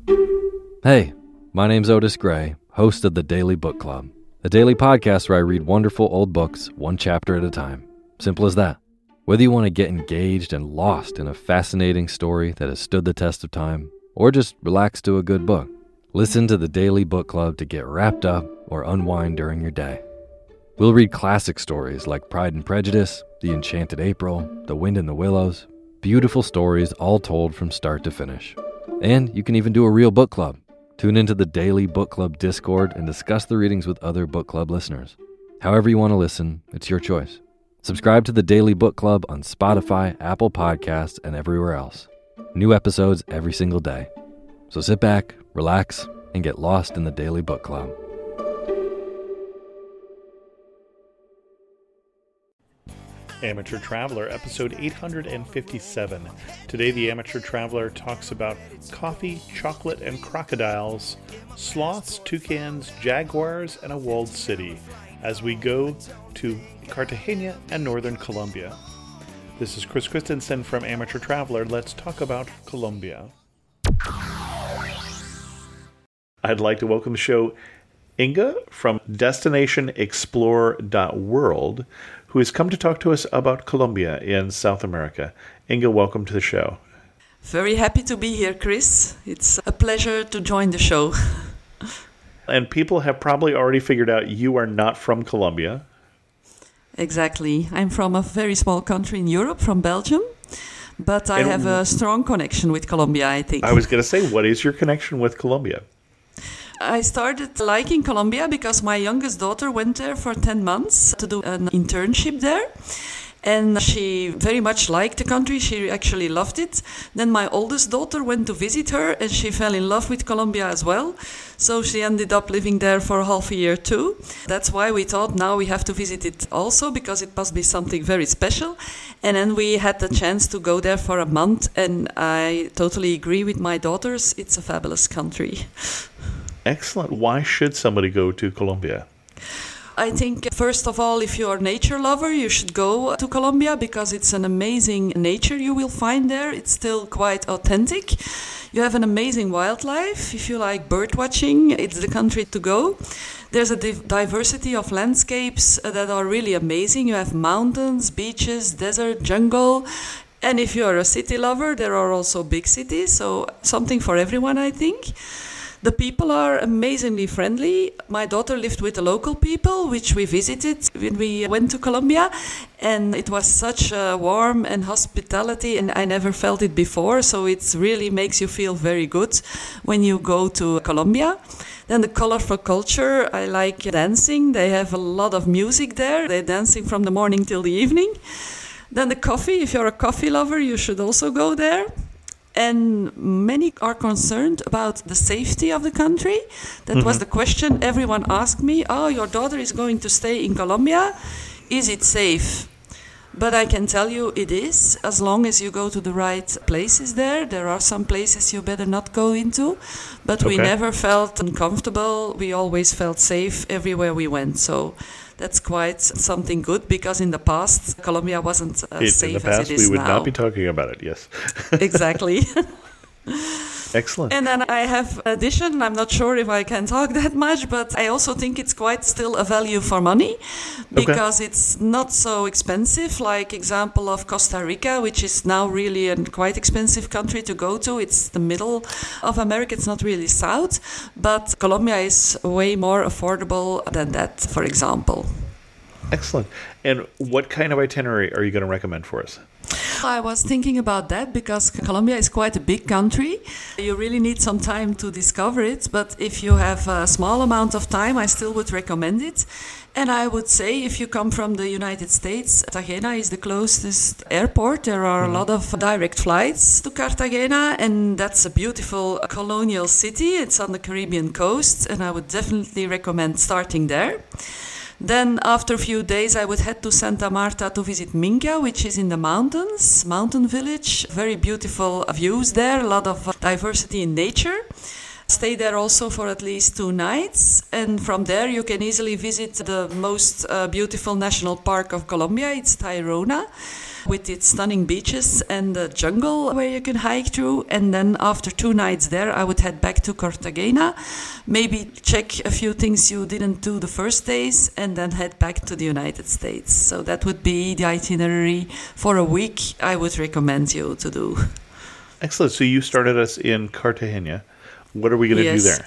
Hey, my name's Otis Gray, host of the Daily Book Club, a daily podcast where I read wonderful old books one chapter at a time. Simple as that. Whether you want to get engaged and lost in a fascinating story that has stood the test of time, or just relax to a good book, listen to the Daily Book Club to get wrapped up or unwind during your day. We'll read classic stories like Pride and Prejudice, The Enchanted April, The Wind in the Willows, beautiful stories all told from start to finish. And you can even do a real book club. Tune into the Daily Book Club Discord and discuss the readings with other book club listeners. However you want to listen, it's your choice. Subscribe to the Daily Book Club on Spotify, Apple Podcasts, and everywhere else. New episodes every single day. So sit back, relax, and get lost in the Daily Book Club. Amateur Traveler, episode 857. Today, the Amateur Traveler talks about coffee, chocolate, and crocodiles, sloths, toucans, jaguars, and a walled city, as we go to Cartagena and northern Colombia. This is Chris Christensen from Amateur Traveler. Let's talk about Colombia. I'd like to welcome the show Inga from DestinationExplore.world, who has come to talk to us about Colombia in South America. Inga, welcome to the show. Very happy to be here, Chris. It's a pleasure to join the show. And people have probably already figured out you are not from Colombia. Exactly. I'm from a very small country in Europe, from Belgium. But I have a strong connection with Colombia, I think. I was going to say, what is your connection with Colombia? I started liking Colombia because my youngest daughter went there for 10 months to do an internship there. And she very much liked the country. She actually loved it. Then my oldest daughter went to visit her and she fell in love with Colombia as well. So she ended up living there for half a year too. That's why we thought now we have to visit it also, because it must be something very special. And then we had the chance to go there for a month, and I totally agree with my daughters. It's a fabulous country. Excellent. Why should somebody go to Colombia? I think, first of all, if you're a nature lover, you should go to Colombia because it's an amazing nature you will find there. It's still quite authentic. You have an amazing wildlife. If you like bird watching, it's the country to go. There's a diversity of landscapes that are really amazing. You have mountains, beaches, desert, jungle. And if you're a city lover, there are also big cities. So something for everyone, I think. The people are amazingly friendly. My daughter lived with the local people, which we visited when we went to Colombia. And it was such a warm and hospitality, and I never felt it before. So it really makes you feel very good when you go to Colombia. Then the colorful culture, I like dancing. They have a lot of music there. They're dancing from the morning till the evening. Then the coffee, if you're a coffee lover, you should also go there. And many are concerned about the safety of the country. That was the question everyone asked me. Oh, your daughter is going to stay in Colombia. Is it safe? But I can tell you it is, as long as you go to the right places there. There are some places you better not go into. But we never felt uncomfortable. We always felt safe everywhere we went. So that's quite something good, because in the past, Colombia wasn't as safe as it is now. In the past, we would not be talking about it, yes. Exactly. Excellent. And then I have addition, I'm not sure if I can talk that much, but I also think it's quite still a value for money, because it's not so expensive, like example of Costa Rica, which is now really a quite expensive country to go to. It's the middle of America, it's not really south, but Colombia is way more affordable than that, for example. Excellent. And what kind of itinerary are you going to recommend for us? I was thinking about that because Colombia is quite a big country. You really need some time to discover it. But if you have a small amount of time, I still would recommend it. And I would say if you come from the United States, Cartagena is the closest airport. There are a lot of direct flights to Cartagena, and that's a beautiful colonial city. It's on the Caribbean coast, and I would definitely recommend starting there. Then after a few days, I would head to Santa Marta to visit Minca, which is in the mountains, mountain village. Very beautiful views there, a lot of diversity in nature. Stay there also for at least 2 nights, and from there you can easily visit the most beautiful national park of Colombia. It's Tayrona, with its stunning beaches and the jungle where you can hike through. And then after 2 nights there, I would head back to Cartagena, maybe check a few things you didn't do the first days, and then head back to the United States. So that would be the itinerary for a week I would recommend you to do. Excellent. So you started us in Cartagena. What are we going to do there?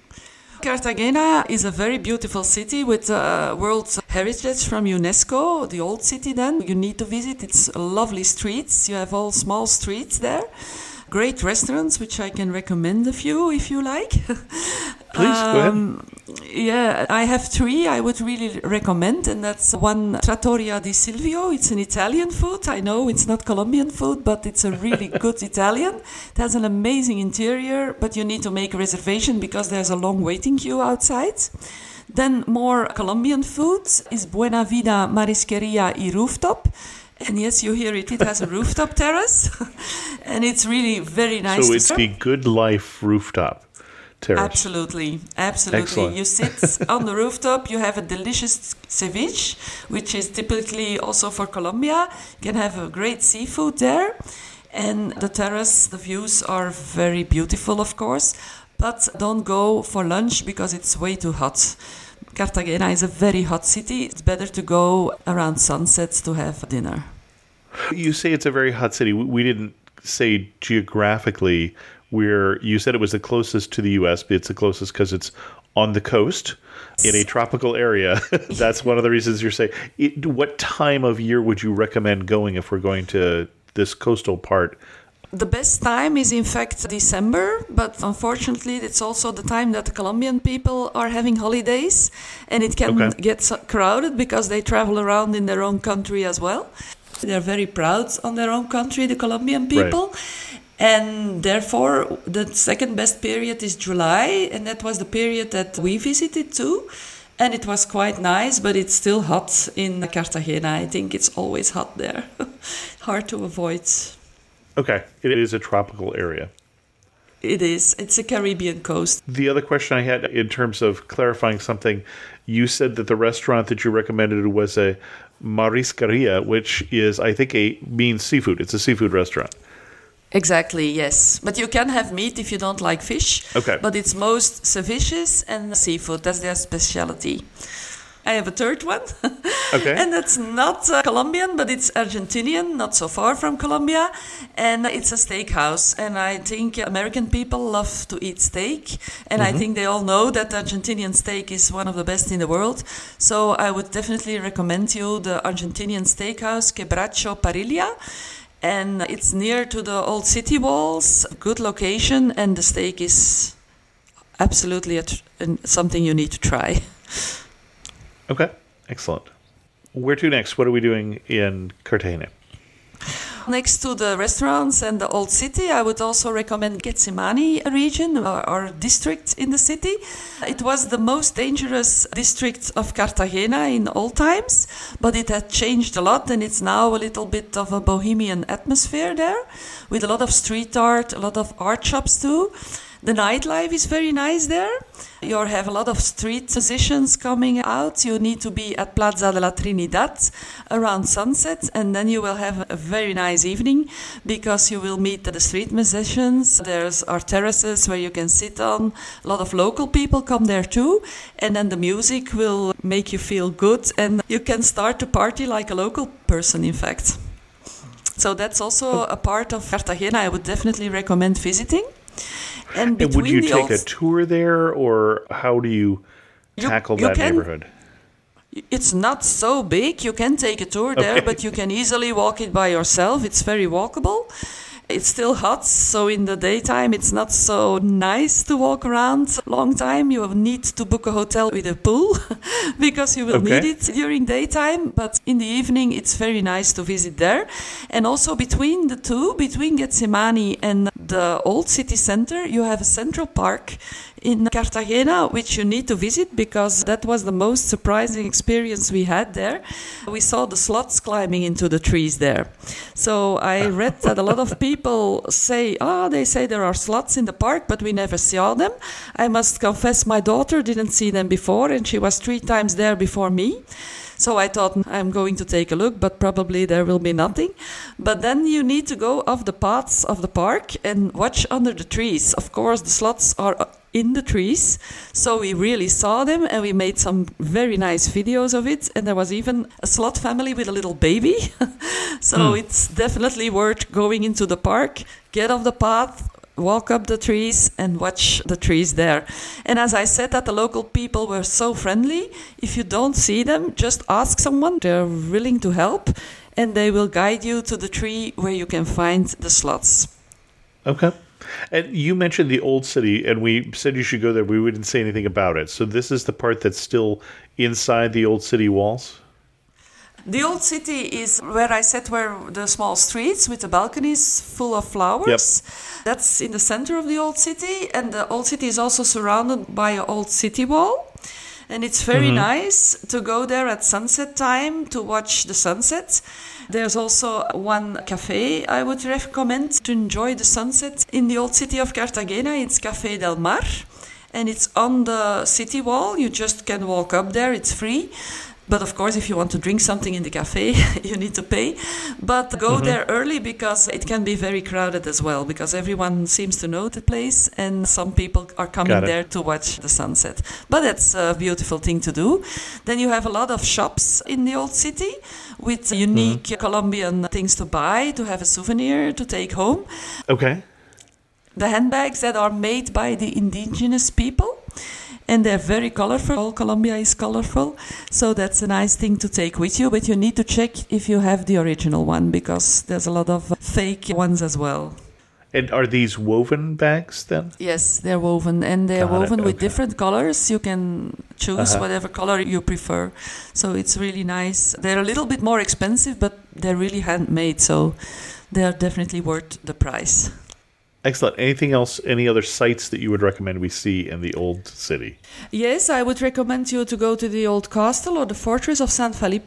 Cartagena is a very beautiful city with World Heritage from UNESCO, the old city then. You need to visit. It's lovely streets. You have all small streets there. Great restaurants, which I can recommend a few if you like. Please, go ahead. Yeah, I have 3 I would really recommend, and that's one Trattoria di Silvio. It's an Italian food. I know it's not Colombian food, but it's a really good Italian. It has an amazing interior, but you need to make a reservation because there's a long waiting queue outside. Then more Colombian food is Buena Vida Marisqueria y Rooftop. And yes, you hear it. It has a rooftop terrace, and it's really very nice. So it's the Good Life rooftop terrace. Absolutely. Excellent. You sit on the rooftop. You have a delicious ceviche, which is typically also for Colombia. You can have a great seafood there, and the terrace. The views are very beautiful, of course, but don't go for lunch because it's way too hot. Cartagena is a very hot city. It's better to go around sunset to have dinner. You say it's a very hot city. We didn't say geographically where you said it was the closest to the U.S., but it's the closest because it's on the coast in a tropical area. That's one of the reasons you're saying. What time of year would you recommend going if we're going to this coastal part? The best time is in fact December, but unfortunately it's also the time that the Colombian people are having holidays, and it can get crowded because they travel around in their own country as well. They're very proud on their own country, the Colombian people. Right. And therefore the second best period is July, and that was the period that we visited too. And it was quite nice, but it's still hot in Cartagena. I think it's always hot there. Hard to avoid. Okay, it is a tropical area. It is. It's a Caribbean coast. The other question I had in terms of clarifying something, you said that the restaurant that you recommended was a marisqueria, which is, I think, means seafood. It's a seafood restaurant. Exactly, yes. But you can have meat if you don't like fish. Okay. But it's most ceviches and seafood. That's their specialty. I have a third one. Okay. And that's not Colombian, but it's Argentinian, not so far from Colombia. And it's a steakhouse. And I think American people love to eat steak. And I think they all know that Argentinian steak is one of the best in the world. So I would definitely recommend you the Argentinian steakhouse, Quebracho Parrilla. And it's near to the old city walls, good location, and the steak is absolutely something you need to try. Okay, excellent. Where to next? What are we doing in Cartagena? Next to the restaurants and the old city, I would also recommend Getsemani region or district in the city. It was the most dangerous district of Cartagena in old times, but it had changed a lot, and it's now a little bit of a bohemian atmosphere there, with a lot of street art, a lot of art shops too. The nightlife is very nice there. You have a lot of street musicians coming out. You need to be at Plaza de la Trinidad around sunset, and then you will have a very nice evening because you will meet the street musicians. There's our terraces where you can sit on. A lot of local people come there too, and then the music will make you feel good, and you can start to party like a local person, in fact. So that's also a part of Cartagena I would definitely recommend visiting. And would you take a tour there, or how do you tackle that neighborhood? It's not so big. You can take a tour there, but you can easily walk it by yourself. It's very walkable. It's still hot, so in the daytime it's not so nice to walk around a long time. You will need to book a hotel with a pool because you will need it during daytime. But in the evening it's very nice to visit there. And also between the two, between Getsemani and the old city center, you have a central park in Cartagena, which you need to visit because that was the most surprising experience we had there. We saw the sloths climbing into the trees there. So I read that a lot of people people say, they say there are slots in the park, but we never saw them. I must confess, my daughter didn't see them before, and she was 3 times there before me. So I thought, I'm going to take a look, but probably there will be nothing. But then you need to go off the paths of the park and watch under the trees. Of course, the slots are in the trees. So we really saw them, and we made some very nice videos of it. And there was even a slot family with a little baby. So it's definitely worth going into the park, get off the path, walk up the trees and watch the trees there. And as I said, that the local people were so friendly. If you don't see them, just ask someone. They're willing to help, and they will guide you to the tree where you can find the slots. Okay. And you mentioned the old city, and we said you should go there. We wouldn't say anything about it. So this is the part that's still inside the old city walls? The old city is where I said were the small streets with the balconies full of flowers. Yep. That's in the center of the old city, and the old city is also surrounded by an old city wall. And it's very nice to go there at sunset time to watch the sunset. There's also one cafe I would recommend to enjoy the sunset in the old city of Cartagena. It's Café del Mar, and it's on the city wall. You just can walk up there. It's free. But of course, if you want to drink something in the cafe, you need to pay. But go there early, because it can be very crowded as well, because everyone seems to know the place and some people are coming there to watch the sunset. But that's a beautiful thing to do. Then you have a lot of shops in the old city with unique Colombian things to buy, to have a souvenir to take home. Okay. The handbags that are made by the indigenous people. And they're very colorful. All Colombia is colorful. So that's a nice thing to take with you. But you need to check if you have the original one, because there's a lot of fake ones as well. And are these woven bags then? Yes, they're woven. And they're woven with different colors. You can choose whatever color you prefer. So it's really nice. They're a little bit more expensive, but they're really handmade. So they're definitely worth the price. Excellent. Anything else, any other sites that you would recommend we see in the old city? Yes, I would recommend you to go to the old castle or the fortress of San Felipe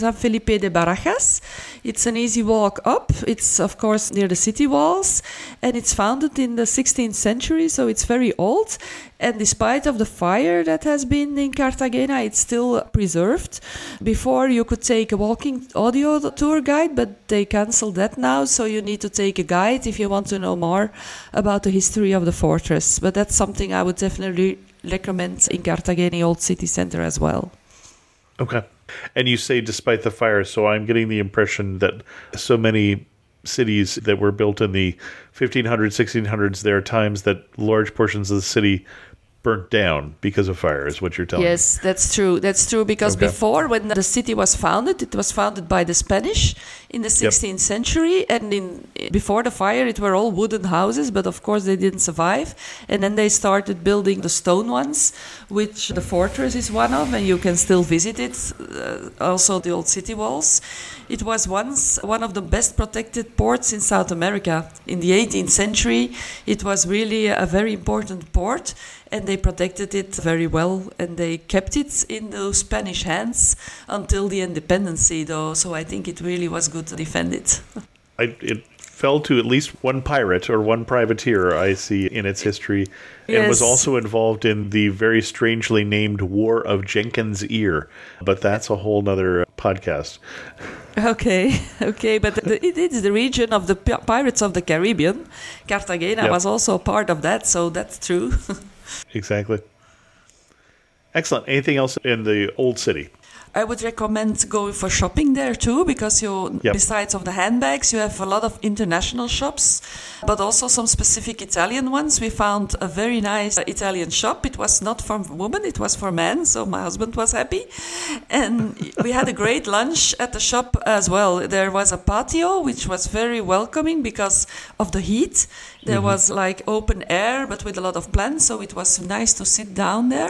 de Barajas. It's an easy walk up. It's, of course, near the city walls, and it's founded in the 16th century, so it's very old. And despite of the fire that has been in Cartagena, it's still preserved. Before, you could take a walking audio tour guide, but they canceled that now, so you need to take a guide if you want to know more about the history of the fortress. But that's something I would definitely recommend in Cartagena Old City Center as well. Okay. And you say despite the fire, so I'm getting the impression that so many cities that were built in the 1500s, 1600s, there are times that large portions of the city burnt down because of fire, is what you're telling me. Yes, that's true. That's true, because before, when the city was founded, it was founded by the Spanish in the 16th century, and before the fire, it were all wooden houses, but of course they didn't survive. And then they started building the stone ones, which the fortress is one of, and you can still visit it, also the old city walls. It was once one of the best protected ports in South America. In the 18th century, it was really a very important port, and they protected it very well, and they kept it in those Spanish hands until the independence, though. So I think it really was good to defend it. It fell to at least one pirate or one privateer, I see, in its history, and was also involved in the very strangely named War of Jenkins' Ear. But that's a whole nother podcast. Okay, but it is the region of the Pirates of the Caribbean. Cartagena was also part of that, so that's true. Exactly. Excellent. Anything else in the old city? I would recommend going for shopping there too, because besides of the handbags, you have a lot of international shops, but also some specific Italian ones. We found a very nice Italian shop. It was not for women, it was for men, so my husband was happy. And we had a great lunch at the shop as well. There was a patio, which was very welcoming because of the heat. There was like open air, but with a lot of plants, so it was nice to sit down there.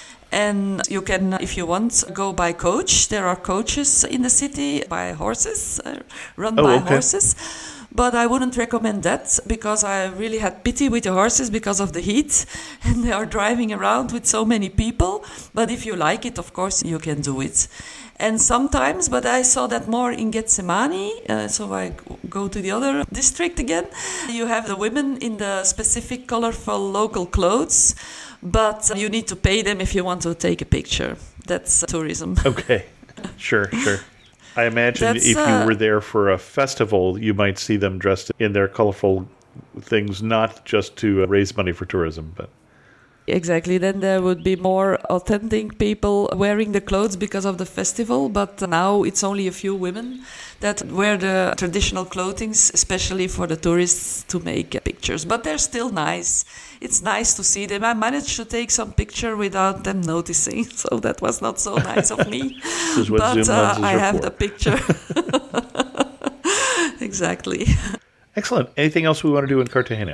And you can, if you want, go by coach. There are coaches in the city by horses, run by horses. But I wouldn't recommend that because I really had pity with the horses because of the heat and they are driving around with so many people. But if you like it, of course, you can do it. And sometimes, but I saw that more in Getsemani, so I go to the other district again. You have the women in the specific colorful local clothes, but you need to pay them if you want to take a picture. That's tourism. Okay, sure. I imagine if you were there for a festival, you might see them dressed in their colorful things, not just to raise money for tourism, but... Exactly. Then there would be more authentic people wearing the clothes because of the festival. But now it's only a few women that wear the traditional clothing, especially for the tourists to make pictures. But they're still nice. It's nice to see them. I managed to take some picture without them noticing. So that was not so nice of me. But I have the picture. Exactly. Excellent. Anything else we want to do in Cartagena?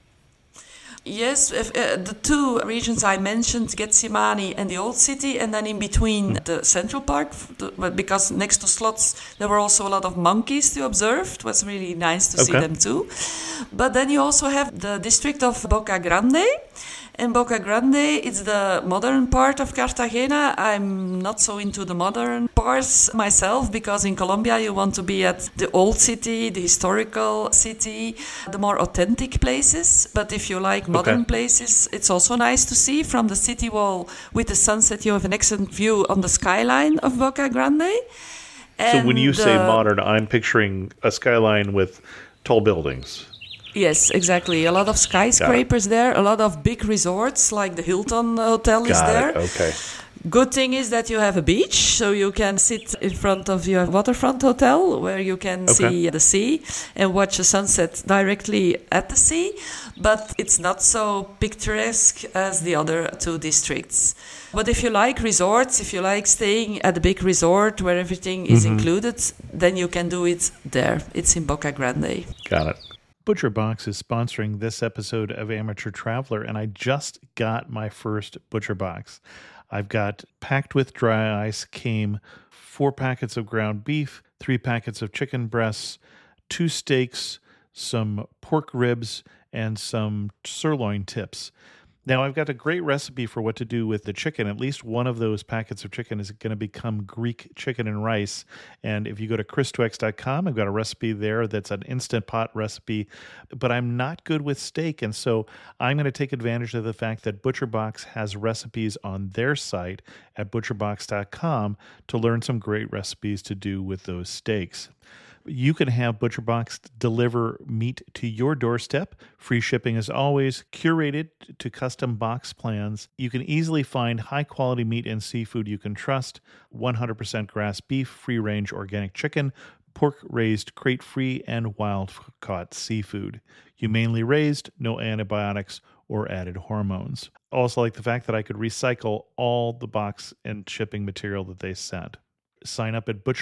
Yes, the two regions I mentioned, Getsemani and the Old City, and then in between the Central Park, because next to slots there were also a lot of monkeys to observe. It was really nice to see them too. But then you also have the district of Boca Grande. And Boca Grande is the modern part of Cartagena. I'm not so into the modern parts myself because in Colombia you want to be at the old city, the historical city, the more authentic places. But if you like modern places, it's also nice to see from the city wall with the sunset. You have an excellent view on the skyline of Boca Grande. And so when you say modern, I'm picturing a skyline with tall buildings. Yes, exactly. A lot of skyscrapers there, a lot of big resorts like the Hilton Hotel is there. Okay. Good thing is that you have a beach, so you can sit in front of your waterfront hotel where you can see the sea and watch the sunset directly at the sea. But it's not so picturesque as the other two districts. But if you like resorts, if you like staying at a big resort where everything is included, then you can do it there. It's in Boca Grande. Got it. ButcherBox is sponsoring this episode of Amateur Traveler, and I just got my first ButcherBox. I've got packed with dry ice came 4 packets of ground beef, 3 packets of chicken breasts, 2 steaks, some pork ribs, and some sirloin tips. Now, I've got a great recipe for what to do with the chicken. At least one of those packets of chicken is going to become Greek chicken and rice. And if you go to Chris2X.com, I've got a recipe there that's an Instant Pot recipe. But I'm not good with steak, and so I'm going to take advantage of the fact that ButcherBox has recipes on their site at ButcherBox.com to learn some great recipes to do with those steaks. You can have ButcherBox deliver meat to your doorstep. Free shipping as always, curated to custom box plans. You can easily find high-quality meat and seafood you can trust. 100% grass beef, free-range organic chicken, pork-raised crate-free, and wild-caught seafood. Humanely raised, no antibiotics or added hormones. Also like the fact that I could recycle all the box and shipping material that they sent. Sign up at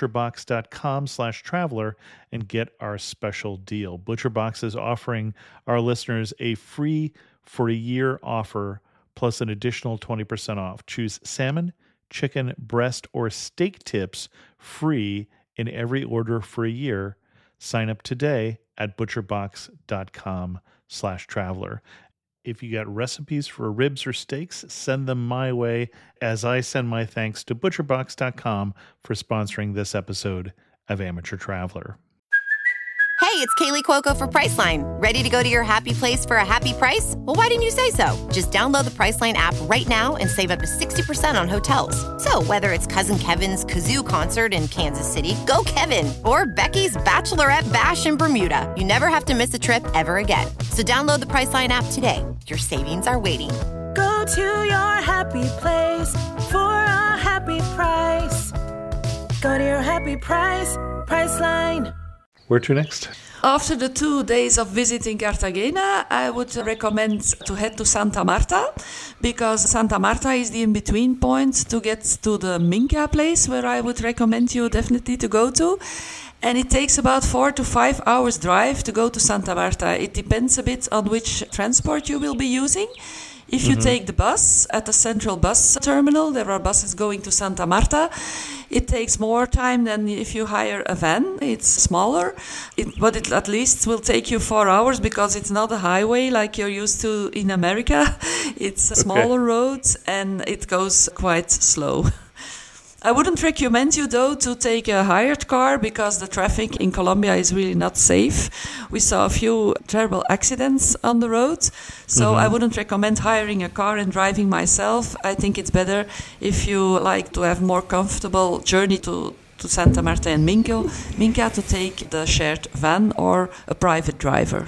butcherbox.com/traveler and get our special deal. ButcherBox is offering our listeners a free for a year offer plus an additional 20% off. Choose salmon, chicken, breast, or steak tips free in every order for a year. Sign up today at butcherbox.com/traveler. If you got recipes for ribs or steaks, send them my way as I send my thanks to ButcherBox.com for sponsoring this episode of Amateur Traveler. Hey, it's Kaylee Cuoco for Priceline. Ready to go to your happy place for a happy price? Well, why didn't you say so? Just download the Priceline app right now and save up to 60% on hotels. So whether it's Cousin Kevin's Kazoo Concert in Kansas City, go Kevin, or Becky's Bachelorette Bash in Bermuda, you never have to miss a trip ever again. So download the Priceline app today. Your savings are waiting. Go to your happy place for a happy price. Go to your happy price, Priceline. Where to next? After the 2 days of visiting Cartagena, I would recommend to head to Santa Marta because Santa Marta is the in-between point to get to the Minca place where I would recommend you definitely to go to. And it takes about 4 to 5 hours drive to go to Santa Marta. It depends a bit on which transport you will be using. If you take the bus at the central bus terminal, there are buses going to Santa Marta. It takes more time than if you hire a van. It's smaller, but it at least will take you 4 hours because it's not a highway like you're used to in America. It's a smaller roads and it goes quite slow. I wouldn't recommend you, though, to take a hired car because the traffic in Colombia is really not safe. We saw a few terrible accidents on the road, so I wouldn't recommend hiring a car and driving myself. I think it's better if you like to have more comfortable journey to Santa Marta and Minca to take the shared van or a private driver.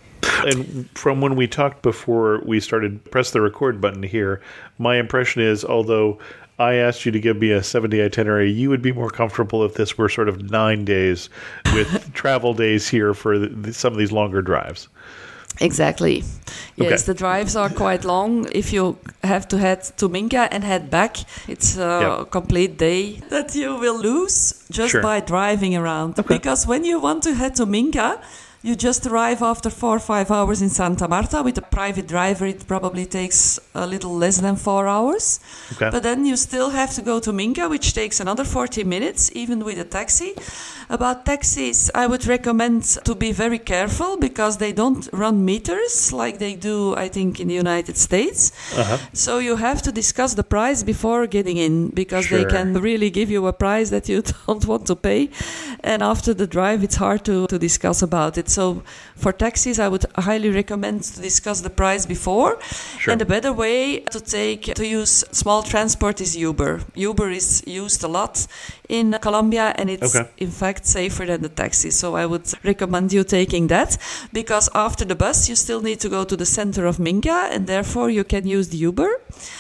And from when we talked before we started press the record button here, my impression is, although I asked you to give me a 7-day itinerary, you would be more comfortable if this were sort of 9 days with travel days here for some of these longer drives. Exactly. Yes, the drives are quite long. If you have to head to Minca and head back, it's a complete day that you will lose just by driving around. Because when you want to head to Minca, you just arrive after 4 or 5 hours in Santa Marta. With a private driver, it probably takes a little less than 4 hours. But then you still have to go to Minca, which takes another 40 minutes, even with a taxi. About taxis, I would recommend to be very careful because they don't run meters like they do, I think, in the United States. So you have to discuss the price before getting in because they can really give you a price that you don't want to pay. And after the drive, it's hard to discuss about it. So for taxis, I would highly recommend to discuss the price before. And a better way to use small transport is Uber. Uber is used a lot in Colombia, and it's in fact safer than the taxi. So I would recommend you taking that because after the bus, you still need to go to the center of Minca, and therefore you can use the Uber.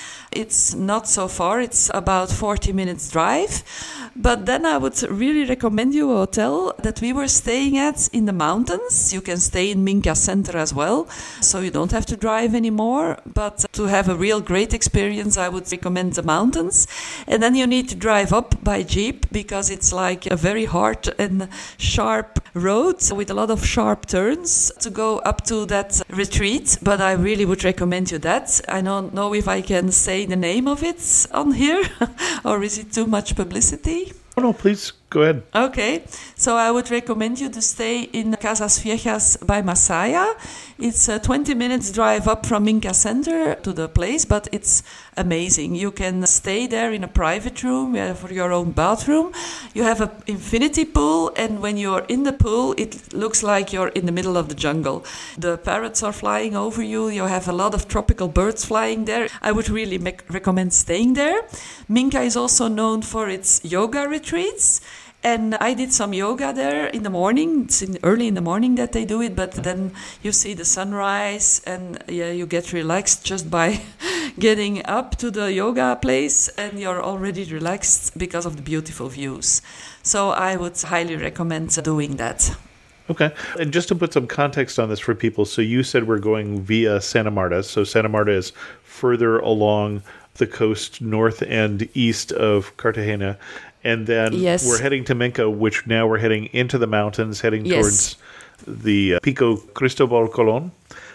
It's not so far. It's about 40 minutes drive. But then I would really recommend you a hotel that we were staying at in the mountains. You can stay in Minca Center as well, so you don't have to drive anymore. But to have a real great experience, I would recommend the mountains. And then you need to drive up by Jeep because it's like a very hard and sharp road with a lot of sharp turns to go up to that retreat. But I really would recommend you that. I don't know if I can say the name of it on here or is it too much publicity? Oh, no, please go ahead. Okay, so I would recommend you to stay in Casas Viejas by Masaya. It's a 20 minutes drive up from Minca Center to the place, but it's amazing. You can stay there in a private room, you have your own bathroom. You have an infinity pool, and when you're in the pool, it looks like you're in the middle of the jungle. The parrots are flying over you. You have a lot of tropical birds flying there. I would really recommend staying there. Minca is also known for its yoga retreats. And I did some yoga there in the morning. It's early in the morning that they do it, but then you see the sunrise and you get relaxed just by getting up to the yoga place, and you're already relaxed because of the beautiful views. So I would highly recommend doing that. Okay. And just to put some context on this for people, so you said we're going via Santa Marta. So Santa Marta is further along the coast north and east of Cartagena. And then we're heading to Minca, which now we're heading into the mountains, heading towards the Pico Cristobal Colon.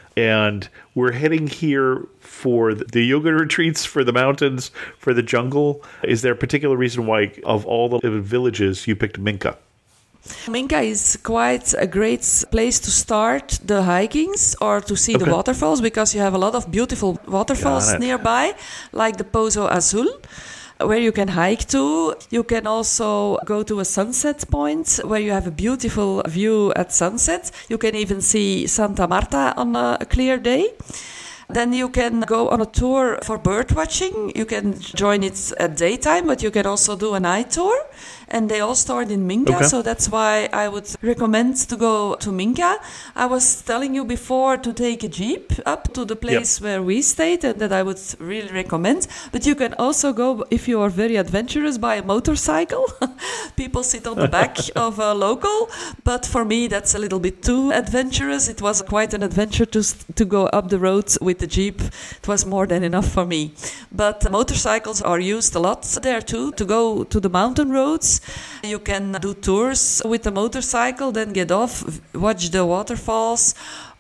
And we're heading here for the yoga retreats, for the mountains, for the jungle. Is there a particular reason why, of all the villages, you picked Minca? Minca is quite a great place to start the hikings or to see the waterfalls, because you have a lot of beautiful waterfalls nearby, like the Pozo Azul, where you can hike to. You can also go to a sunset point where you have a beautiful view at sunset. You can even see Santa Marta on a clear day. Then you can go on a tour for bird watching. You can join it at daytime, but you can also do a night tour. And they all start in Minca, so that's why I would recommend to go to Minca. I was telling you before to take a jeep up to the place where we stayed, and that I would really recommend. But you can also go, if you are very adventurous, by a motorcycle. People sit on the back of a local, but for me that's a little bit too adventurous. It was quite an adventure to go up the road with the jeep. It was more than enough for me. But motorcycles are used a lot there too, to go to the mountain roads. You can do tours with the motorcycle, then get off, watch the waterfalls,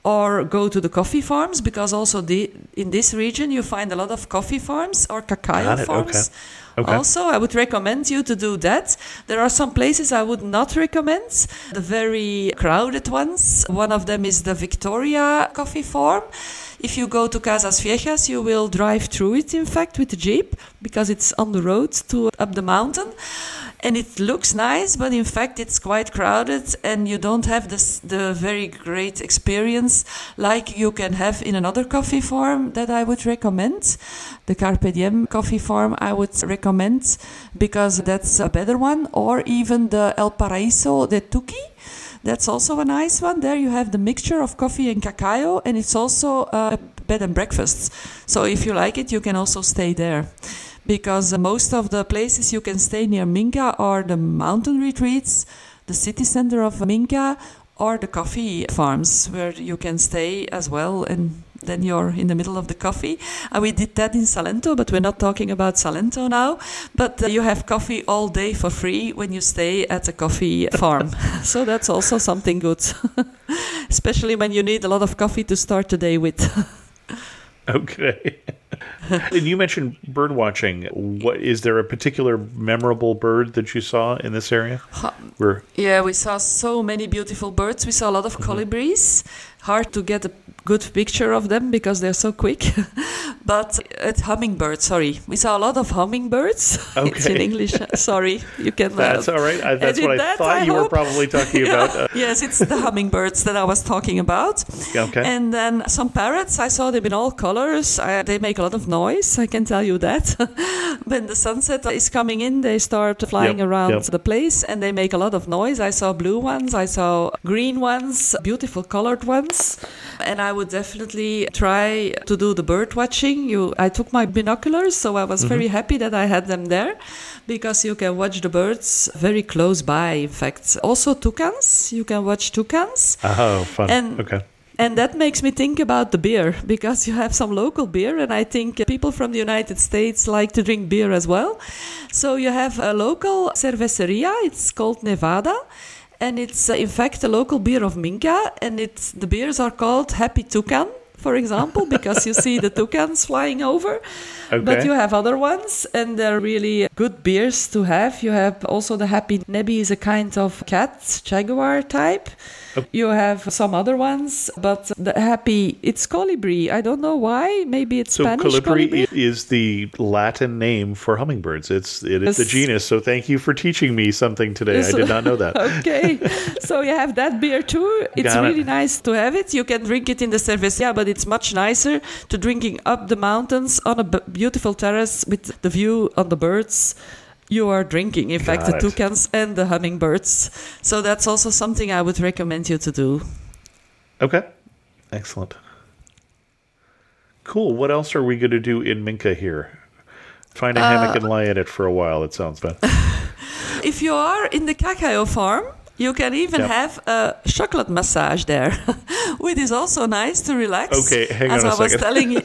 or go to the coffee farms, because also in this region you find a lot of coffee farms or cacao farms. Okay. Also, I would recommend you to do that. There are some places I would not recommend, the very crowded ones. One of them is the Victoria Coffee Farm. If you go to Casas Viejas, you will drive through it, in fact, with the Jeep, because it's on the road up the mountain. And it looks nice, but in fact it's quite crowded, and you don't have the very great experience like you can have in another coffee farm that I would recommend. The Carpe Diem Coffee Farm I would recommend, because that's a better one. Or even the El Paraíso de Tuqui. That's also a nice one. There you have the mixture of coffee and cacao, and it's also a bed and breakfast. So if you like it, you can also stay there. Because most of the places you can stay near Minca are the mountain retreats, the city center of Minca, or the coffee farms where you can stay as well, and then you're in the middle of the coffee. And we did that in Salento, but we're not talking about Salento now. But you have coffee all day for free when you stay at a coffee farm. So that's also something good, especially when you need a lot of coffee to start the day with. Okay. And you mentioned bird watching. Is there a particular memorable bird that you saw in this area? Yeah, we saw so many beautiful birds. We saw a lot of colibris. Hard to get a good picture of them because they're so quick. But hummingbirds, sorry. We saw a lot of hummingbirds. Okay. It's in English. Sorry, you can... That's all right. That's what I thought you were probably talking about. Yes, it's the hummingbirds that I was talking about. Okay. And then some parrots. I saw them in all colors. They make a lot of noise, I can tell you that. When the sunset is coming in, they start flying around the place, and they make a lot of noise. I saw blue ones. I saw green ones, beautiful colored ones. And I would definitely try to do the bird watching. I took my binoculars, so I was very happy that I had them there, because you can watch the birds very close by, in fact. Also toucans, you can watch toucans. Oh, fun. Okay. And that makes me think about the beer, because you have some local beer, and I think people from the United States like to drink beer as well. So you have a local cerveceria, it's called Nevada. And it's, in fact, a local beer of Minca, and the beers are called Happy Toucan, for example, because you see the toucans flying over. Okay. But you have other ones, and they're really good beers to have. You have also the Happy Nebby is a kind of cat, jaguar type. Okay. You have some other ones, but the Happy, it's colibri. I don't know why. Maybe it's Spanish colibri. Is the Latin name for hummingbirds. It is the genus. So thank you for teaching me something today. I did not know that. Okay. So you have that beer too. It's really nice to have it. You can drink it in the cerveceria, but it's much nicer to drinking up the mountains on a beautiful terrace with the view on the birds you are drinking, in fact, the toucans and the hummingbirds. So that's also something I would recommend you to do. Okay. Excellent. Cool. What else are we going to do in Minca here? Find a hammock and lie in it for a while. It sounds fun. If you are in the cacao farm, you can even have a chocolate massage there, which is also nice to relax. Okay, hang on a second. As I was telling you.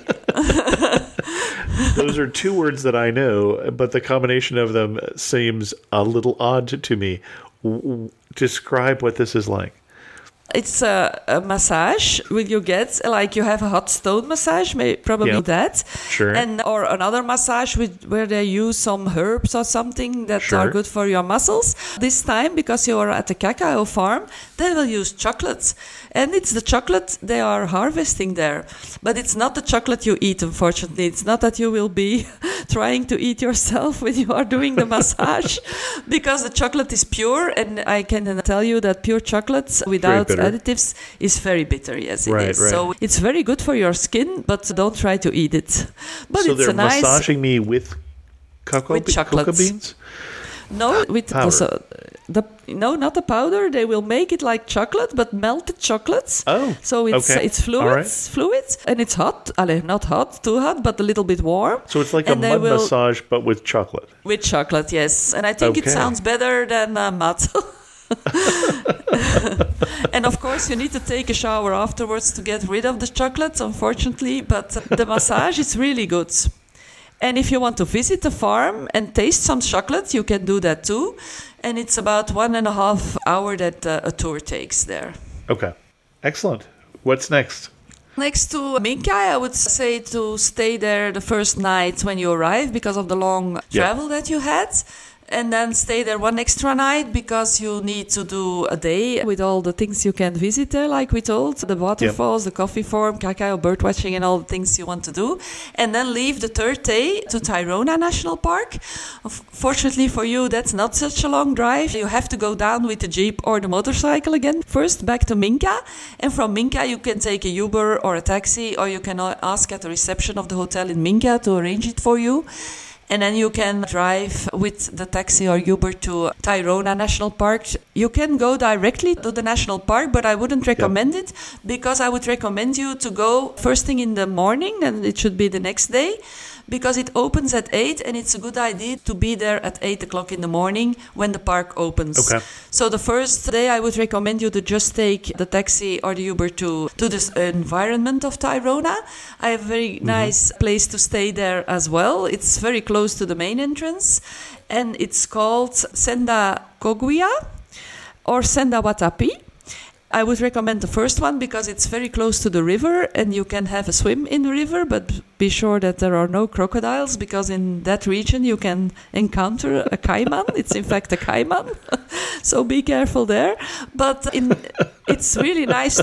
Those are two words that I know, but the combination of them seems a little odd to me. Describe what this is like. It's a massage. Will you get, like you have a hot stone massage, probably that. Sure. Or another massage where they use some herbs or something that are good for your muscles. This time, because you are at a cacao farm, they will use chocolate. And it's the chocolate they are harvesting there. But it's not the chocolate you eat, unfortunately. It's not that you will be trying to eat yourself when you are doing the massage, because the chocolate is pure, and I can tell you that pure chocolate without additives is very bitter. Yes, it is. Right. So it's very good for your skin, but don't try to eat it. But so it's they're massaging me with cocoa beans? No, with no, not the powder. They will make it like chocolate, but melted chocolate. Oh, so it's fluid, and it's hot. Not hot, too hot, but a little bit warm. So it's like a mud massage, but with chocolate. With chocolate, yes. And I think it sounds better than mud. And of course, you need to take a shower afterwards to get rid of the chocolate, unfortunately. But the massage is really good. And if you want to visit the farm and taste some chocolate, you can do that too. And it's about 1.5 hours that a tour takes there. Okay. Excellent. What's next? Next to Minka, I would say to stay there the first night when you arrive because of the long travel that you had. And then stay there one extra night because you need to do a day with all the things you can visit there, like we told. The waterfalls, the coffee farm, cacao, bird watching, and all the things you want to do. And then leave the third day to Tayrona National Park. Fortunately for you, that's not such a long drive. You have to go down with the jeep or the motorcycle again. First, back to Minka. And from Minka, you can take a Uber or a taxi, or you can ask at the reception of the hotel in Minka to arrange it for you. And then you can drive with the taxi or Uber to Tayrona National Park. You can go directly to the national park, but I wouldn't recommend it because I would recommend you to go first thing in the morning, and it should be the next day, because it opens at 8 and it's a good idea to be there at 8 o'clock in the morning when the park opens. Okay. So the first day I would recommend you to just take the taxi or the Uber to this environment of Tayrona. I have a very nice place to stay there as well. It's very close to the main entrance and it's called Senda Koguia or Senda Watapi. I would recommend the first one because it's very close to the river and you can have a swim in the river, but be sure that there are no crocodiles because in that region you can encounter a caiman. It's in fact a caiman, so be careful there. But it's really nice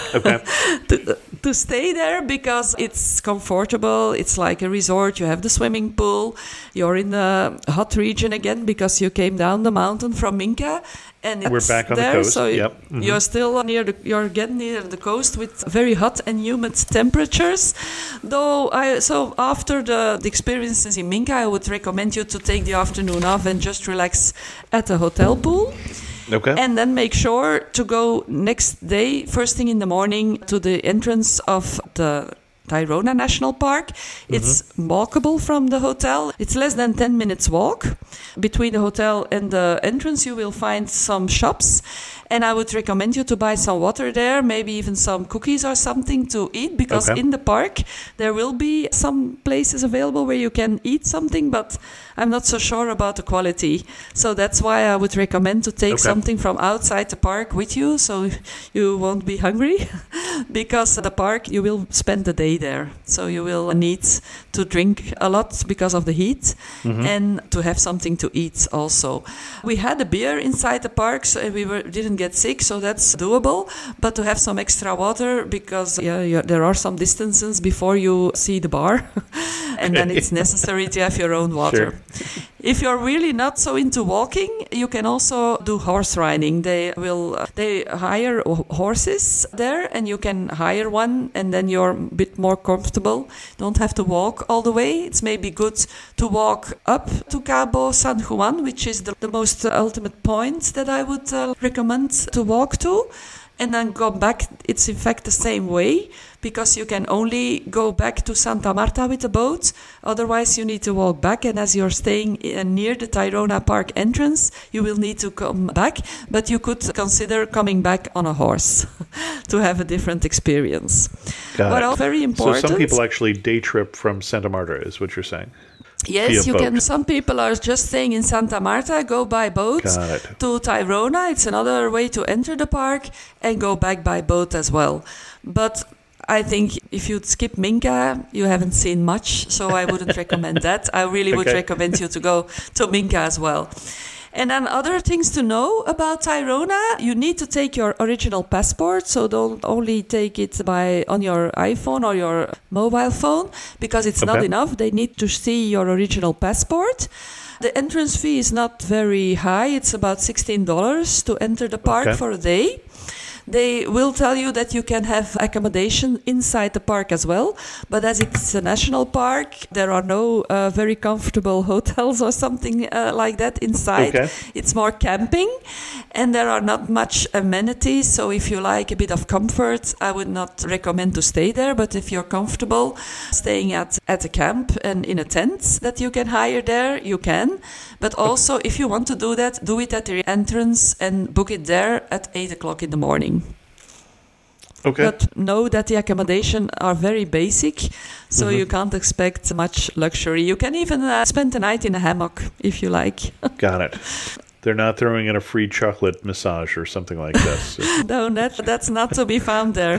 to stay there because it's comfortable. It's like a resort. You have the swimming pool. You're in the hot region again because you came down the mountain from Minka. And we're back on the coast. So you're still you're getting near the coast with very hot and humid temperatures. Though after the experiences in Minka, I would recommend you to take the afternoon off and just relax at the hotel pool. Okay. And then make sure to go next day, first thing in the morning, to the entrance of the Tayrona National Park. It's walkable from the hotel. It's less than 10 minutes walk. Between the hotel and the entrance, you will find some shops. And I would recommend you to buy some water there, maybe even some cookies or something to eat, because in the park there will be some places available where you can eat something, but I'm not so sure about the quality. So that's why I would recommend to take something from outside the park with you so you won't be hungry, because the park, you will spend the day there. So you will need to drink a lot because of the heat and to have something to eat also. We had a beer inside the park, so we didn't get sick, so that's doable. But to have some extra water, because there are some distances before you see the bar, and then it's necessary to have your own water. Sure. If you're really not so into walking, you can also do horse riding. They hire horses there, and you can hire one, and then you're a bit more comfortable. Don't have to walk all the way. It's maybe good to walk up to Cabo San Juan, which is the most ultimate point that I would recommend to walk to, and then go back. It's in fact the same way, because you can only go back to Santa Marta with a boat. Otherwise, you need to walk back. And as you're staying near the Tayrona Park entrance, you will need to come back. But you could consider coming back on a horse to have a different experience. Very important. So some people actually day trip from Santa Marta, is what you're saying? Yes, you can. Some people are just staying in Santa Marta, go by boat to Tayrona. It's another way to enter the park and go back by boat as well. But I think if you skip Minka, you haven't seen much, so I wouldn't recommend that. I really would recommend you to go to Minka as well. And then other things to know about Tayrona, you need to take your original passport, so don't only take it on your iPhone or your mobile phone, because it's not enough. They need to see your original passport. The entrance fee is not very high. It's about $16 to enter the park for a day. They will tell you that you can have accommodation inside the park as well, but as it's a national park, there are no very comfortable hotels or something like that inside. It's more camping, and there are not much amenities, so if you like a bit of comfort, I would not recommend to stay there. But if you're comfortable staying at a camp and in a tent that you can hire there, you can. But also, if you want to do that, do it at the entrance and book it there at 8 o'clock in the morning. But know that the accommodation are very basic, so you can't expect much luxury. You can even spend the night in a hammock if you like. Got it. They're not throwing in a free chocolate massage or something like this. No, that's not to be found there.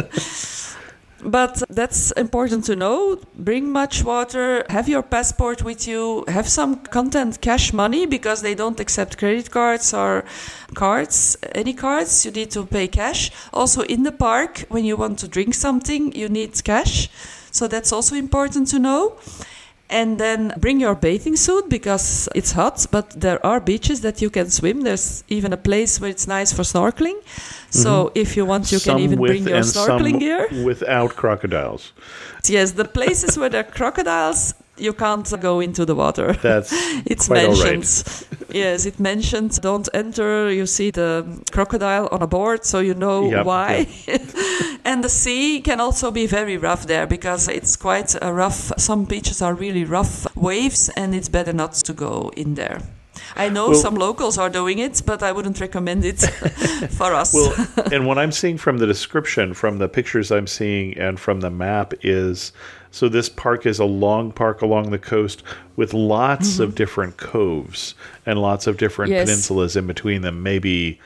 But that's important to know. Bring much water, have your passport with you, have some content cash money because they don't accept credit cards or cards, any cards. You need to pay cash. Also in the park, when you want to drink something, you need cash. So that's also important to know. And then bring your bathing suit because it's hot, but there are beaches that you can swim. There's even a place where it's nice for snorkeling. So if you want, you can even bring your snorkeling gear. Without crocodiles. Yes, the places where there are crocodiles, you can't go into the water. That's it's quite mentioned. all right. Yes, it mentioned don't enter. You see the crocodile on a board, so you know why. Yep. And the sea can also be very rough there because it's quite a rough. Some beaches are really rough waves, and it's better not to go in there. I know some locals are doing it, but I wouldn't recommend it for us. Well, and what I'm seeing from the description, from the pictures I'm seeing, and from the map is, so this park is a long park along the coast with lots of different coves and lots of different peninsulas in between them. Maybe,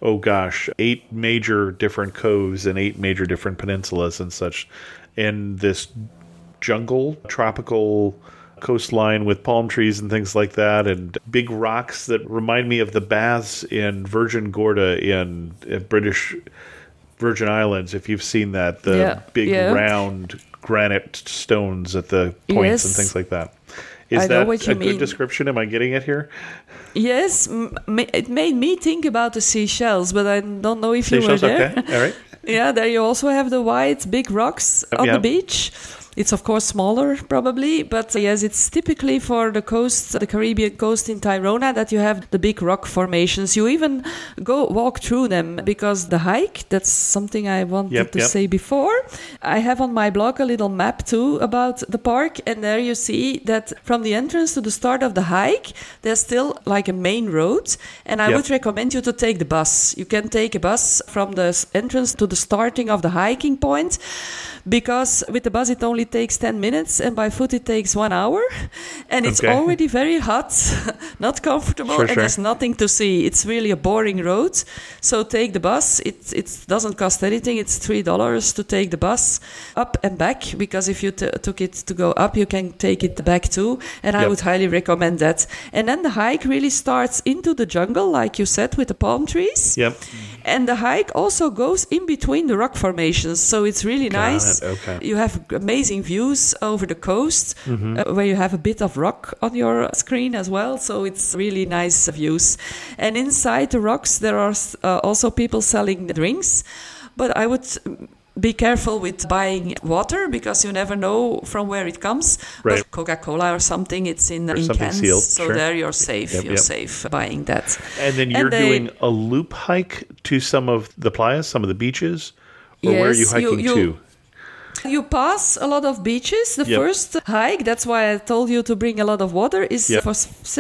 8 major different coves and 8 major different peninsulas and such in this jungle, tropical coastline with palm trees and things like that, and big rocks that remind me of the baths in Virgin Gorda in British Virgin Islands, if you've seen that, the big round granite stones at the points and things like that. Is that a good description? Am I getting it here? Yes, it made me think about the Seychelles, but I don't know if you were there. Okay, all right. Yeah, there you also have the white big rocks on the beach. It's, of course, smaller, probably, but yes, it's typically for the coast, the Caribbean coast in Tayrona, that you have the big rock formations. You even walk through them because the hike, that's something I wanted to say before. I have on my blog a little map, too, about the park, and there you see that from the entrance to the start of the hike, there's still like a main road, and I would recommend you to take the bus. You can take a bus from the entrance to the starting of the hiking point, because with the bus it only takes 10 minutes and by foot it takes 1 hour, and it's already very hot, not comfortable, and there's nothing to see. It's really a boring road. So take the bus. It doesn't cost anything. It's $3 to take the bus up and back, because if you took it to go up, you can take it back too, and I would highly recommend that. And then the hike really starts into the jungle, like you said, with the palm trees. And the hike also goes in between the rock formations, so it's really nice. You have amazing views over the coast, where you have a bit of rock on your screen as well, so it's really nice views. And inside the rocks there are also people selling drinks, but I would be careful with buying water because you never know from where it comes. Right. But Coca-Cola or something, it's in cans, sealed, so there you're safe. You're safe buying that. And then you're doing a loop hike to some of the playas, some of the beaches, or where are you hiking to? You pass a lot of beaches. The first hike, that's why I told you to bring a lot of water, is for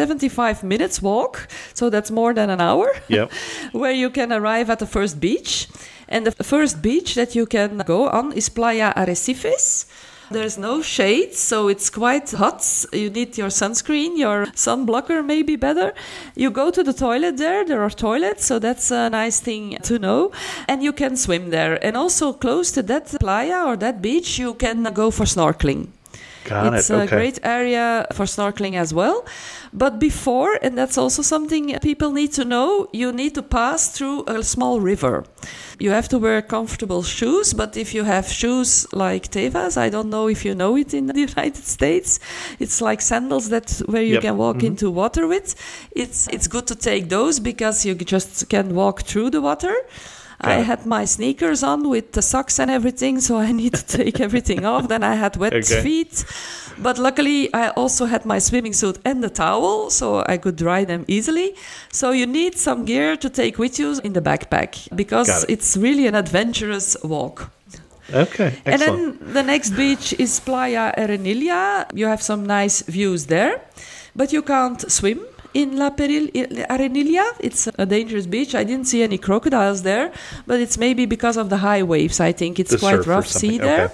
75 minutes walk. So that's more than an hour, where you can arrive at the first beach. And the first beach that you can go on is Playa Arrecifes. There's no shade, so it's quite hot. You need your sunscreen, your sun blocker may be better. You go to the toilet there. There are toilets, so that's a nice thing to know. And you can swim there. And also close to that playa or that beach, you can go for snorkeling. It's a great area for snorkeling as well. But before, and that's also something people need to know, you need to pass through a small river. You have to wear comfortable shoes, but if you have shoes like Tevas, I don't know if you know it in the United States, it's like sandals where you can walk into water with. It's good to take those because you just can walk through the water. I had my sneakers on with the socks and everything, so I need to take everything off. Then I had wet feet. But luckily, I also had my swimming suit and the towel, so I could dry them easily. So you need some gear to take with you in the backpack, because it's really an adventurous walk. Okay, excellent. And then the next beach is Playa Arenilla. You have some nice views there, but you can't swim in La Arenilla. It's a dangerous beach. I didn't see any crocodiles there, but it's maybe because of the high waves. I think it's quite rough sea there.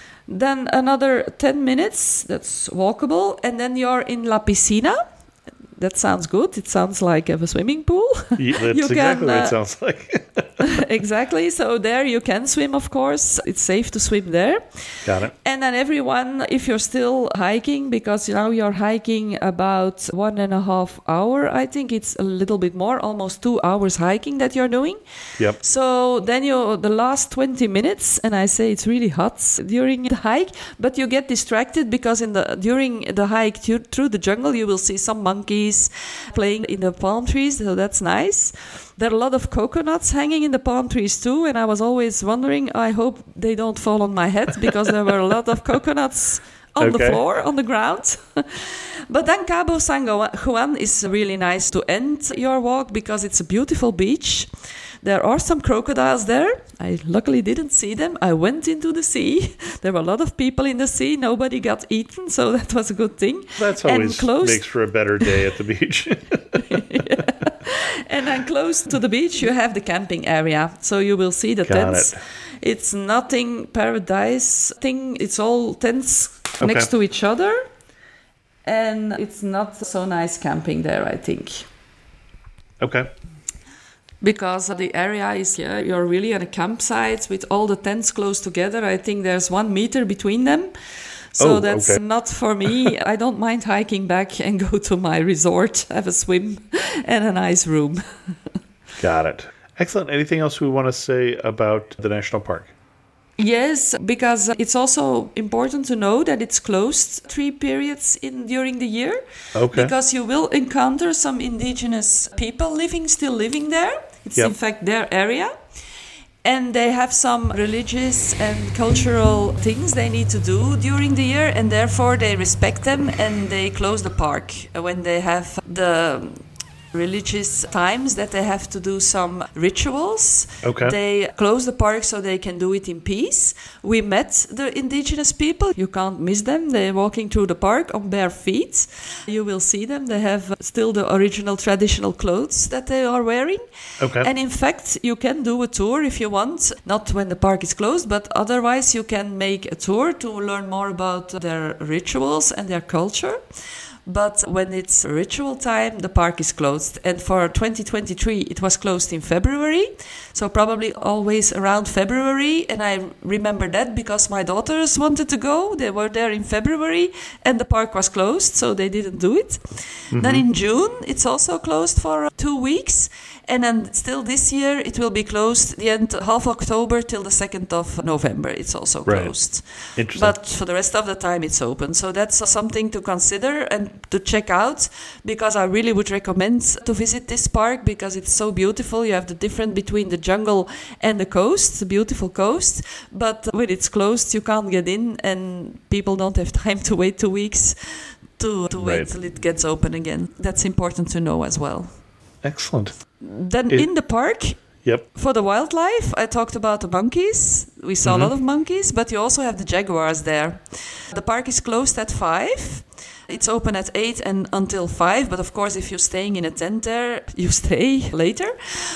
Then another 10 minutes, that's walkable, and then you're in La Piscina. that sounds good. It sounds like a swimming pool. Yeah, that's exactly what it sounds like. Exactly. So there you can swim, of course. It's safe to swim there. Got it. And then everyone, if you're still hiking, because now you're hiking about 1.5 hours, I think it's a little bit more, almost 2 hours hiking that you're doing. Yep. So then the last 20 minutes, and I say it's really hot during the hike, but you get distracted because during the hike through the jungle, you will see some monkeys playing in the palm trees. So that's nice. There are a lot of coconuts hanging in the palm trees too, and I was always wondering, I hope they don't fall on my head, because there were a lot of coconuts on the floor, on the ground. But then Cabo San Juan is really nice to end your walk, because it's a beautiful beach. There are some crocodiles there. I luckily didn't see them. I went into the sea. There were a lot of people in the sea. Nobody got eaten, so that was a good thing. That's always makes for a better day at the beach. Yeah. And then close to the beach, you have the camping area. So you will see the tents. It's nothing paradise thing. It's all tents next to each other. And it's not so nice camping there, I think. Okay. Because the area is, you're really on a campsite with all the tents close together. I think there's 1 meter between them. So that's not for me. I don't mind hiking back and go to my resort, have a swim and a nice room. Got it. Excellent. Anything else we want to say about the national park? Yes, because it's also important to know that it's closed 3 periods during the year. Okay. Because you will encounter some indigenous people still living there. It's in fact their area. And they have some religious and cultural things they need to do during the year, and therefore they respect them and they close the park when they have the religious times that they have to do some rituals. Okay. They close the park so they can do it in peace. We met the indigenous people. You can't miss them. They're walking through the park on bare feet. You will see them. They have still the original traditional clothes that they are wearing. Okay. And in fact, you can do a tour if you want, not when the park is closed, but otherwise you can make a tour to learn more about their rituals and their culture. But when it's ritual time, the park is closed. And for 2023, it was closed in February. So probably always around February. And I remember that because my daughters wanted to go. They were there in February and the park was closed, so they didn't do it. Mm-hmm. Then in June, it's also closed for 2 weeks. And then still this year, it will be closed the end half October till the 2nd of November. It's also closed. Right. Interesting. But for the rest of the time, it's open. So that's something to consider and to check out, because I really would recommend to visit this park because it's so beautiful. You have the difference between the jungle and the coast, the beautiful coast. But when it's closed, you can't get in and people don't have time to wait 2 weeks to wait till it gets open again. That's important to know as well. Excellent. Then in the park, for the wildlife, I talked about the monkeys. We saw a lot of monkeys, but you also have the jaguars there. The park is closed at 5. It's open at 8 and until 5. But of course, if you're staying in a tent there, you stay later.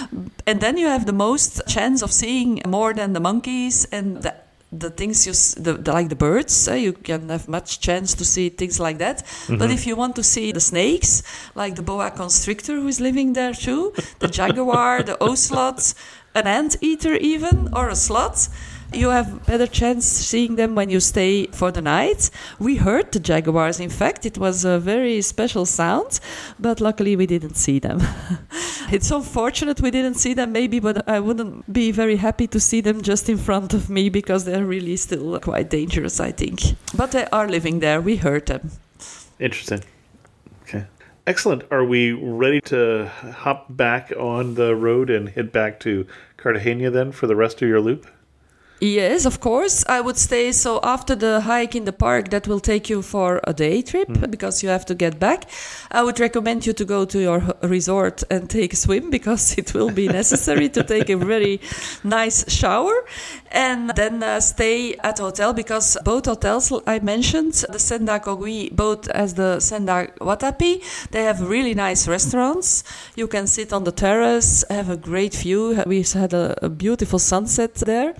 And then you have the most chance of seeing more than the monkeys and the things like the birds, you can have much chance to see things like that. Mm-hmm. But if you want to see the snakes, like the boa constrictor who is living there too, the jaguar, the ocelot, an anteater even, or a sloth, you have better chance seeing them when you stay for the night. We heard the jaguars. In fact, it was a very special sound, but luckily we didn't see them. It's unfortunate we didn't see them maybe, but I wouldn't be very happy to see them just in front of me because they're really still quite dangerous, I think. But they are living there. We heard them. Interesting. Okay. Excellent. Are we ready to hop back on the road and head back to Cartagena then for the rest of your loop? Yes, of course. I would stay. So after the hike in the park, that will take you for a day trip because you have to get back. I would recommend you to go to your resort and take a swim because it will be necessary to take a very nice shower. And then stay at a hotel because both hotels I mentioned, the Senda Cogui, both as the Senda Watapi, they have really nice restaurants. You can sit on the terrace, have a great view. We had a beautiful sunset there.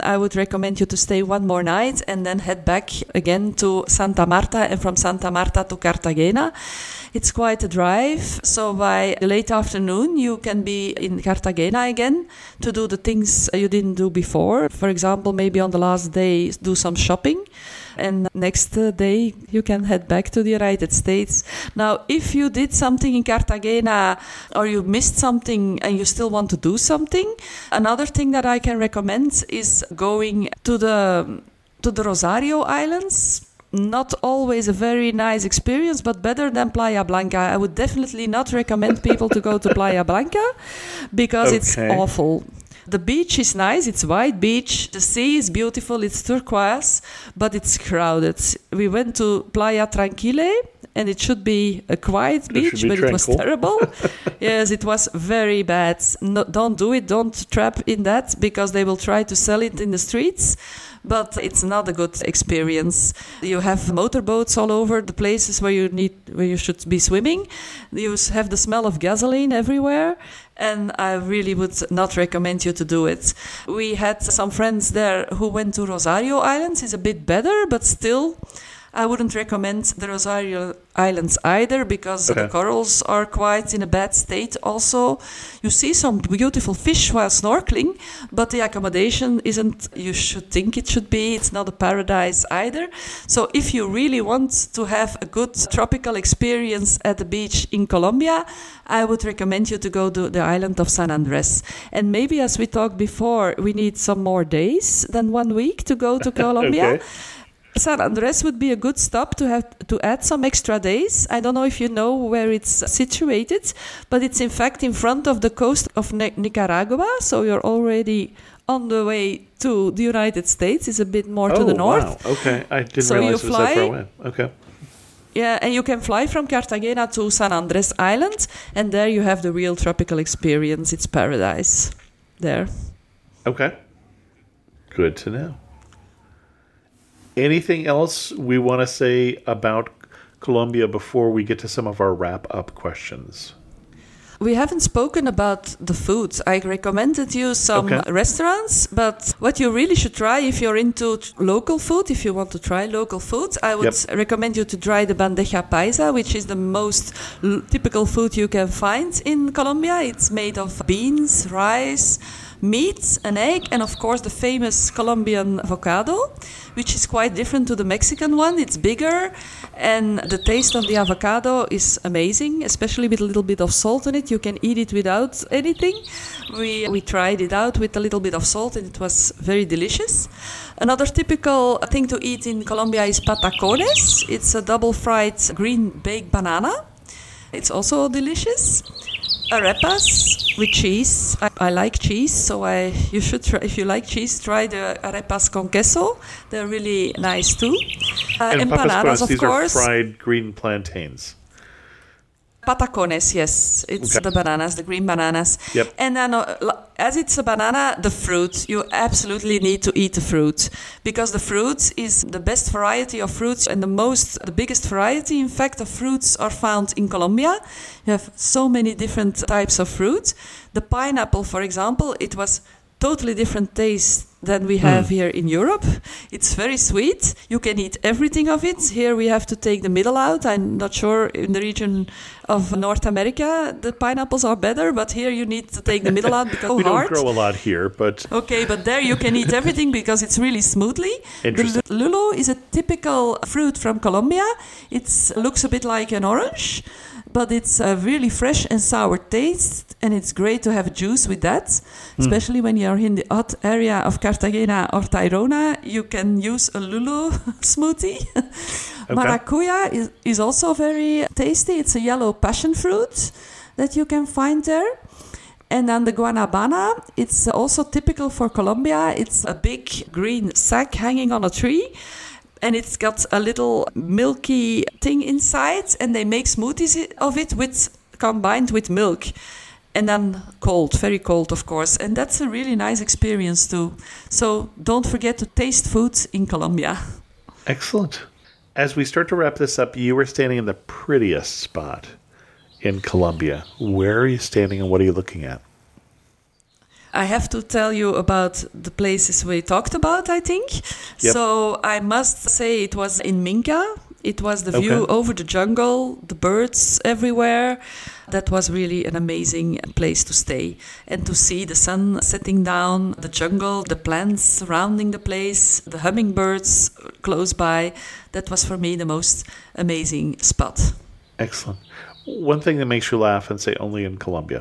I would recommend you to stay one more night and then head back again to Santa Marta, and from Santa Marta to Cartagena. It's quite a drive, so by the late afternoon you can be in Cartagena again to do the things you didn't do before. For example, maybe on the last day do some shopping, and next day you can head back to the United States. Now, if you did something in Cartagena or you missed something and you still want to do something, another thing that I can recommend is going to the Rosario Islands. Not always a very nice experience, but better than Playa Blanca. I would definitely not recommend people to go to Playa Blanca because it's awful. The beach is nice, it's white beach, the sea is beautiful, it's turquoise, but it's crowded. We went to Playa Tranquile, and it should be a quiet beach, but it was terrible. Yes, it was very bad. No, don't do it, don't trap in that, because they will try to sell it in the streets. But it's not a good experience. You have motorboats all over the places where you should be swimming. You have the smell of gasoline everywhere, and I really would not recommend you to do it. We had some friends there who went to Rosario Islands. It's a bit better, but still, I wouldn't recommend the Rosario Islands either, because the corals are quite in a bad state also. You see some beautiful fish while snorkeling, but the accommodation isn't, you should think it should be. It's not a paradise either. So if you really want to have a good tropical experience at the beach in Colombia, I would recommend you to go to the island of San Andres. And maybe, as we talked before, we need some more days than 1 week to go to Colombia. San Andres would be a good stop to add some extra days. I don't know if you know where it's situated, but it's in fact in front of the coast of Nicaragua. So you're already on the way to the United States. It's a bit more to the north. Wow. Okay. I didn't realize it was that far away. Okay. Yeah, and you can fly from Cartagena to San Andres Island, and there you have the real tropical experience. It's paradise there. Okay. Good to know. Anything else we want to say about Colombia before we get to some of our wrap-up questions? We haven't spoken about the food. I recommended you some restaurants, but what you really should try if you're into local food, if you want to try local food, I would recommend you to try the bandeja paisa, which is the most typical food you can find in Colombia. It's made of beans, rice, meat, an egg, and of course the famous Colombian avocado, which is quite different to the Mexican one. It's bigger, and the taste of the avocado is amazing, especially with a little bit of salt in it. You can eat it without anything. We tried it out with a little bit of salt, and it was very delicious. Another typical thing to eat in Colombia is patacones. It's a double-fried green baked banana. It's also delicious. Arepas with cheese. I like cheese, so you should try. If you like cheese, try the arepas con queso. They're really nice too. And empanadas, of course. These are fried green plantains. Patacones, yes. It's the bananas, the green bananas. Yep. And then, as it's a banana, the fruit, you absolutely need to eat the fruit, because the fruit is the best variety of fruits, and the biggest variety, in fact, of fruits are found in Colombia. You have so many different types of fruit. The pineapple, for example, it was totally different taste than we have here in Europe. It's very sweet. You can eat everything of it. Here we have to take the middle out. I'm not sure in the region of North America the pineapples are better, but here you need to take the middle out because we don't grow a lot here, but... Okay, but there you can eat everything because it's really smoothly. Interesting. The lulo is a typical fruit from Colombia. It looks a bit like an orange, but it's a really fresh and sour taste, and it's great to have juice with that, especially when you're in the hot area of Cartagena or Tayrona. You can use a lulo smoothie. Maracuya is also very tasty. It's a yellow passion fruit that you can find there. And then the guanabana, it's also typical for Colombia. It's a big green sack hanging on a tree. And it's got a little milky thing inside, and they make smoothies of it combined with milk. And then cold, very cold, of course. And that's a really nice experience too. So don't forget to taste food in Colombia. Excellent. As we start to wrap this up, you were standing in the prettiest spot in Colombia. Where are you standing and what are you looking at? I have to tell you about the places we talked about, I think. Yep. So I must say it was in Minca. It was the view over the jungle, the birds everywhere. That was really an amazing place to stay and to see the sun setting down, the jungle, the plants surrounding the place, the hummingbirds close by. That was for me the most amazing spot. Excellent. One thing that makes you laugh and say only in Colombia.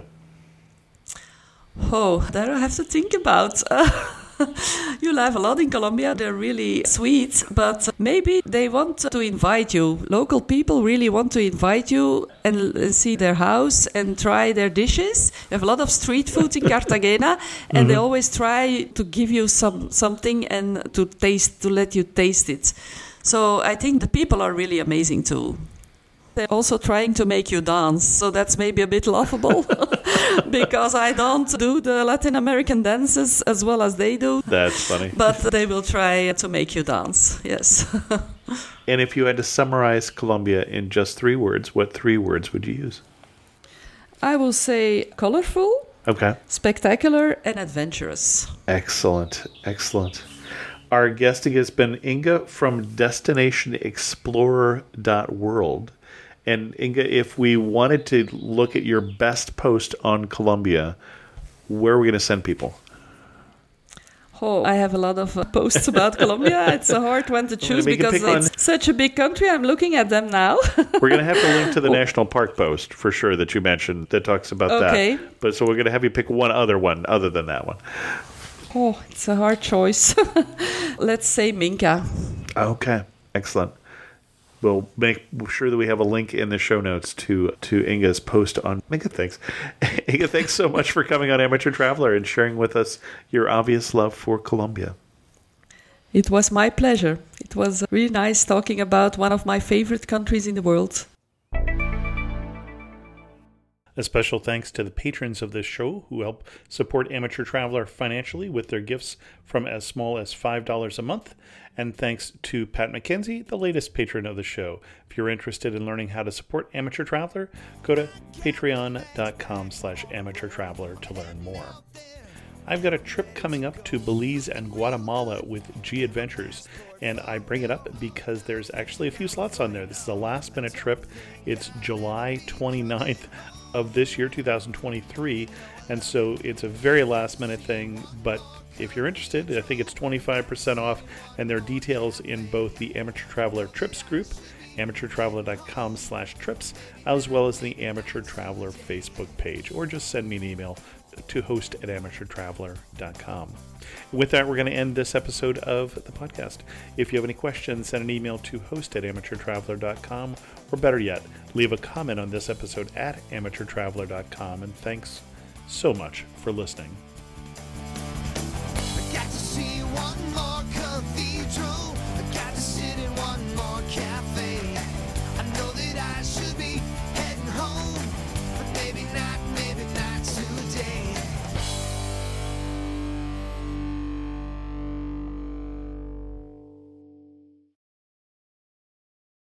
Oh, there I have to think about. You laugh a lot in Colombia. They're really sweet, but maybe they want to invite you. Local people really want to invite you and see their house and try their dishes. You have a lot of street food in Cartagena, and they always try to give you something and to let you taste it. So I think the people are really amazing too. They're also trying to make you dance, so that's maybe a bit laughable because I don't do the Latin American dances as well as they do. That's funny. But they will try to make you dance, yes. And if you had to summarize Colombia in just 3 words, what 3 words would you use? I will say colorful, spectacular, and adventurous. Excellent, excellent. Our guest has been Inga from destinationexplorer.world. And Inga, if we wanted to look at your best post on Colombia, where are we going to send people? Oh, I have a lot of posts about Colombia. It's a hard one to choose because it's such a big country. I'm looking at them now. We're going to have to link to the National Park post for sure that you mentioned that talks about that. But so we're going to have you pick one other than that one. Oh, it's a hard choice. Let's say Minca. Okay, excellent. We'll make sure that we have a link in the show notes to Inga's post on Minca. Thanks. Inga, thanks so much for coming on Amateur Traveler and sharing with us your obvious love for Colombia. It was my pleasure. It was really nice talking about one of my favorite countries in the world. A special thanks to the patrons of this show who help support Amateur Traveler financially with their gifts from as small as $5 a month. And thanks to Pat McKenzie, the latest patron of the show. If you're interested in learning how to support Amateur Traveler, go to patreon.com/amateurtraveler to learn more. I've got a trip coming up to Belize and Guatemala with G Adventures, and I bring it up because there's actually a few slots on there. This is a last-minute trip. It's July 29th of this year, 2023, and so it's a very last-minute thing, but if you're interested, I think it's 25% off, and there are details in both the Amateur Traveler Trips group, amateurtraveler.com/trips, as well as the Amateur Traveler Facebook page, or just send me an email to host@amateurtraveler.com. With that, we're going to end this episode of the podcast. If you have any questions, send an email to host@amateurtraveler.com, or better yet, leave a comment on this episode at amateurtraveler.com, and thanks so much for listening. Got to see one more.